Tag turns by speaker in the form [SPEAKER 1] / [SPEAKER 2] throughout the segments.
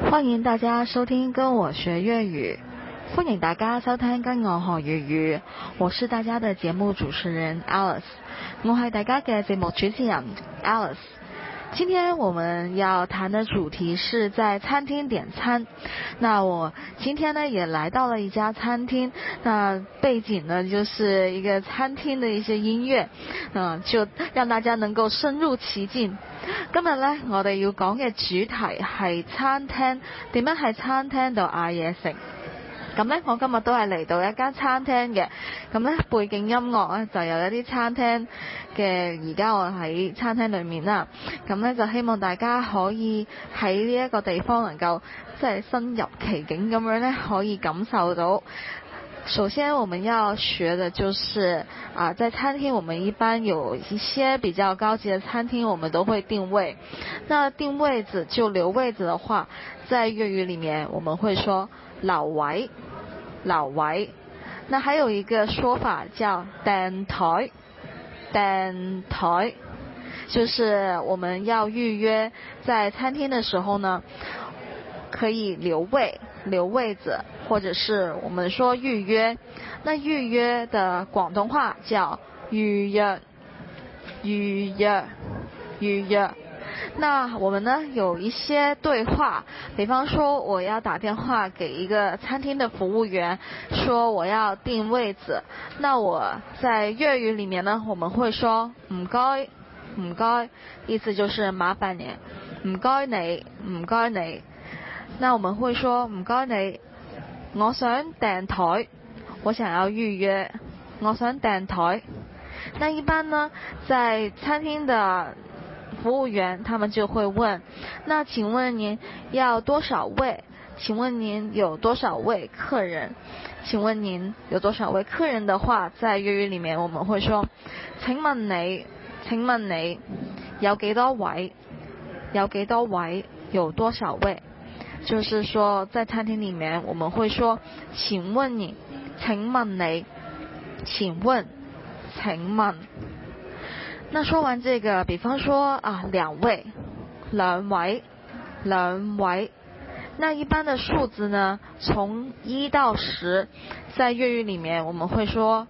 [SPEAKER 1] 歡迎大家收聽跟我學粵語，歡迎大家收聽跟我學粵語，我是大家的節目主持人 Alice， 我係大家嘅節目主持人 Alice。今天我們要談的主題是在餐廳點餐。那我今天呢也來到了一家餐廳，那背景呢就是一個餐廳的一些音樂，就讓大家能夠深入其境。今日呢我哋要講嘅主題係餐廳，點樣喺餐廳度嗌嘢食。咁呢我今日都係嚟到一間餐廳嘅，咁呢背景音樂呢就有一啲餐廳嘅，而家我喺餐廳裏面啦，咁呢就希望大家可以喺呢一個地方能夠即係身入其境咁樣呢，可以感受到。首先我們要學的就是在餐廳我們一般有一些比較高級的餐廳我們都會訂位，那訂位子就留位子的話，在粵語裏面我們會說留位，留位。那還有一個說法叫訂台，訂台，就是我們要預約在餐廳的時候呢，可以留位子，或者是我們說預約。那預約的廣東話叫預約，預約，預約。那我們呢有一些對話，比方說我要打電話給一個餐廳的服務員，說我要訂位子，那我在粵語裏面呢我們會說唔該，唔該，意思就是麻煩你，唔該你，唔該你。那我們會說唔該你，我想訂台，我想要預約，我想訂台。那一般呢在餐廳的服務員他們就會問，那請問您要多少位？請問您有多少位客人？請問您有多少位客人的話，在粵語裏面我們會說請問你，請問你有幾多位？有幾多位？有多少位？就是說在餐廳裏面我們會說請問你，請問你，請問，請問。那說完這個，比方說兩位，兩位，兩位。那一般的數字呢，從1到10，在粵語裏面我們會說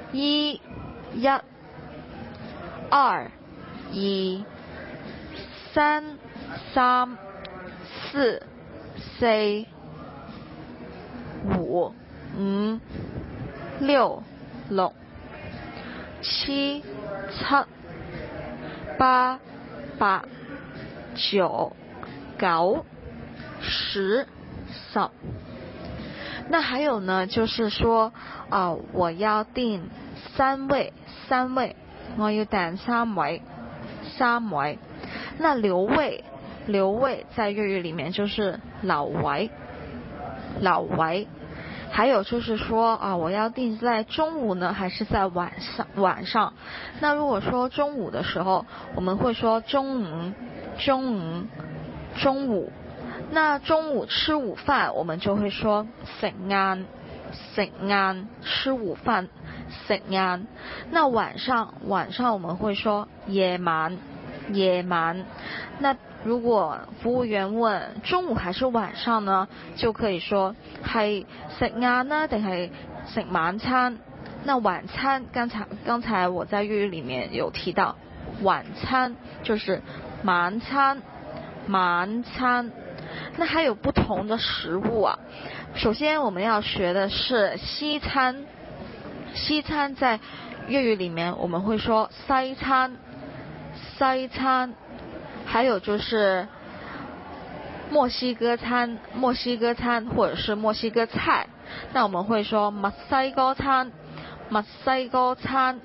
[SPEAKER 1] 1、1、2、2、3、3、4、4、5、5、6、6、7、7、8、8、9、9、10、10。那還有呢就是說我要訂3位，3位，我要訂3位，3位。那留位，留位在粵語裏面就是留位，留位。還有就是說我要訂在中午呢還是在晚上。那如果說中午的時候我們會說中午，中午，中午。那中午吃午飯我們就會說食晏，食晏，吃午飯，食晏。那晚上我們會說夜晚，夜晚。那如果服務員問中午還是晚上呢，就可以說係食晏呢定係食晚餐。那晚餐剛才我在粵語裏面有提到，晚餐就是晚餐，晚餐。那還有不同的食物首先我們要學的是西餐，西餐在粵語裏面我們會說西餐，西餐。還有就是墨西哥餐，墨西哥餐或者是墨西哥菜，那我們會說墨西哥餐，墨西哥餐。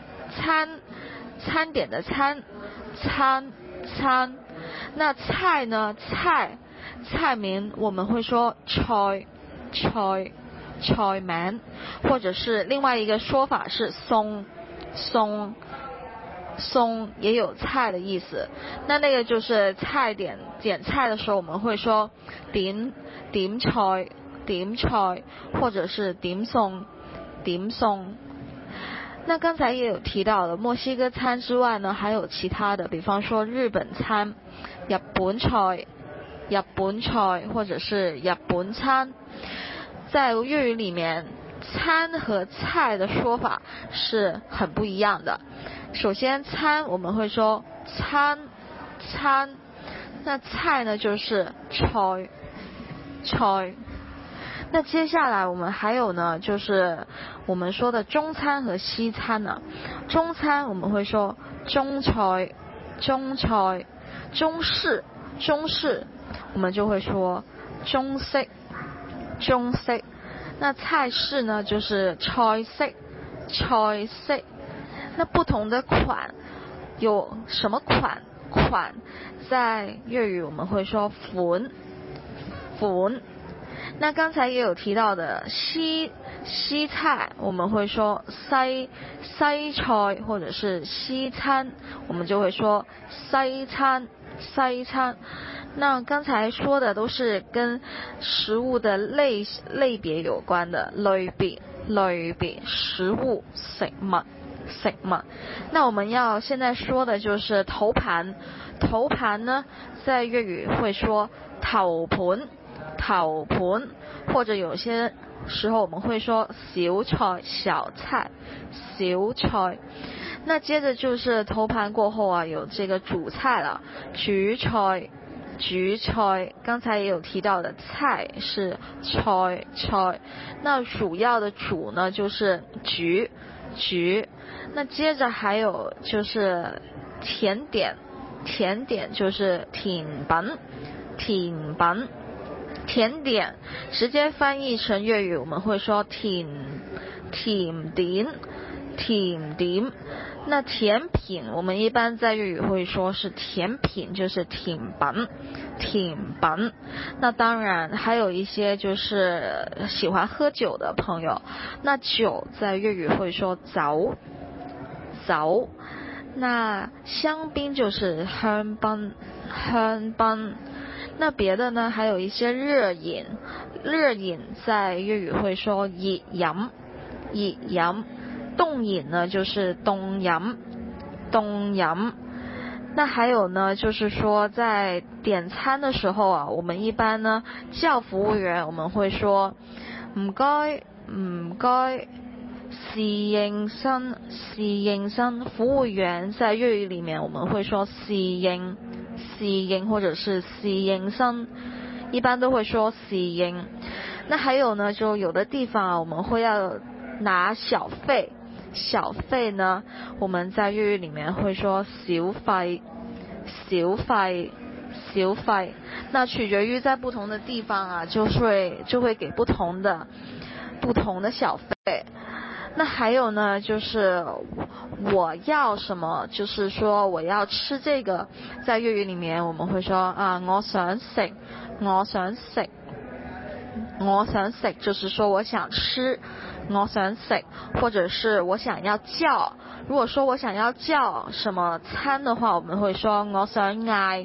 [SPEAKER 1] 餐點的餐，餐。那菜呢，菜名我們會說菜，菜名。或者是另外一個說法是餸，也有菜的意思。那個就是菜點菜的時候我們會說點菜，或者是點餸。那剛才也有提到的墨西哥餐之外呢，還有其他的，比方說日本餐、日本菜、 日本菜或者是日本餐。在粤语里面，餐和菜的说法是很不一样的。首先餐我们会说餐，那菜呢就是菜。那接下来我们还有呢，就是我们说的中餐和西餐呢。中餐我们会说中菜，中式我们就会说中式。那菜式呢就是菜式。那不同的款有什么款？在粤语我们会说款。那刚才也有提到的西菜，我们会说西菜或者是西餐，我们就会说西餐。那刚才说的都是跟食物的类别有关的类别食物食物。那我们要现在说的就是头盘呢，在粤语会说头盤，或者有些时候我们会说小菜。那接着就是头盘过后啊，有这个主菜了，主菜，刚才也有提到的菜是菜，那主要的主呢就是主。那接着还有就是甜点就是甜点直接翻译成粤语我们会说甜点。那甜品我们一般在粤语会说是甜品，就是甜品。那当然还有一些就是喜欢喝酒的朋友，那酒在粤语会说酒。那香槟就是香槟。那别的呢，还有一些热饮在粤语会说熱飲。冻饮呢就是凍飲。那还有呢，就是說在點餐的時候啊，我們一般呢叫服務員，我們會說唔該，侍應生。服務員在粵語裡面我們會說侍應或者是侍應生，一般都會說侍應。那還有呢，就有的地方啊，我們會要拿小費呢，我們在粵語裡面會說小費。那取決於在不同的地方啊，就會給不同的小費。那還有呢，就是我要什麼，就是說我要吃這個，在粵語裡面我們會說啊，我想食，就是說我想吃，我想食，或者是我想要叫。如果說我想要叫什麼餐的話，我們會說我想嗌。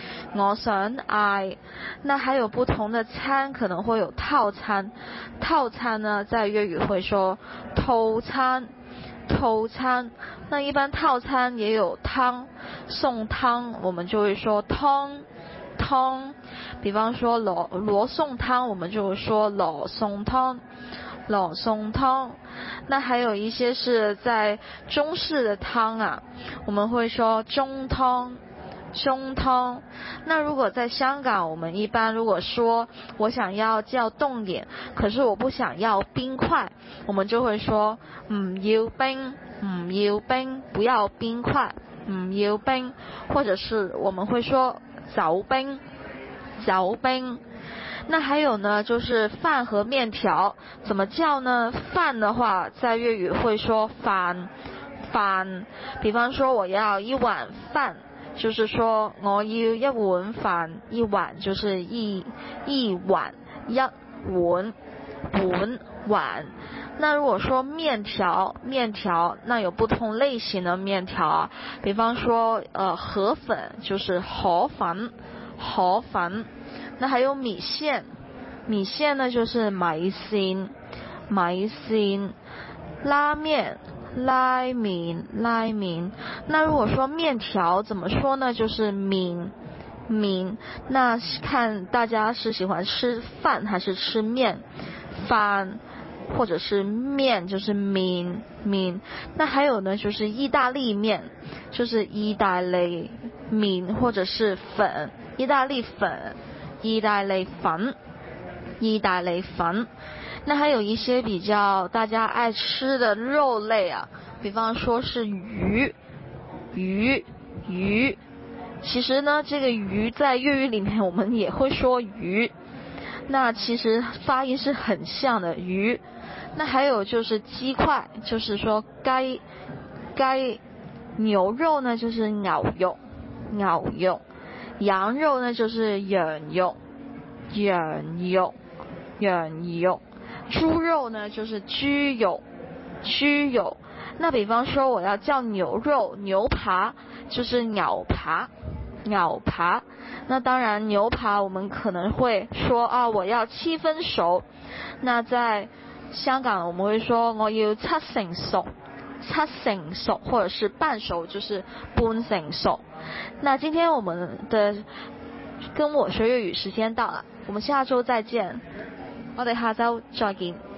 [SPEAKER 1] 那還有不同的餐可能會有套餐呢，在粵語會說套餐。那一般套餐也有湯，送湯我們就會說湯。比方說羅宋湯我們就會說羅宋湯。那還有一些是在中式的湯啊，我們會說中湯。那如果在香港，我們一般如果說我想要叫凍飲，可是我不想要冰塊，我們就會說唔要冰，不要冰塊，唔要冰，或者是我們會說走冰。那還有呢，就是飯和麵條怎麼叫呢？飯的話在粵語會說飯，比方說我要一碗飯，就是說我要一碗飯，一碗就是一碗，碗。那如果說麵條，那有不同類型的麵條啊，比方說河粉就是河粉。那還有米線呢就是米線。拉麵。那如果說麵條怎麼說呢？就是麵。 面，那看大家是喜欢吃饭还是吃面，饭或者是面就是面。那还有呢就是意大利面，就是意大利面或者是粉，意大利粉。那还有一些比较大家爱吃的肉类啊，比方说是鱼。其实呢，这个鱼在粤语里面我们也会说鱼，那其实发音是很像的鱼。那还有就是鸡块，就是说鸡。牛肉呢就是牛肉。羊肉呢就是羊肉。猪肉呢就是猪肉。那比方说我要叫牛肉牛扒，就是牛扒。那当然牛扒我们可能会说啊，我要7分熟。那在香港我们会说我要7成熟，或者是半熟，就是半成熟。那今天我们的跟我学粤语时间到了，我们下周再见，我哋下周再見。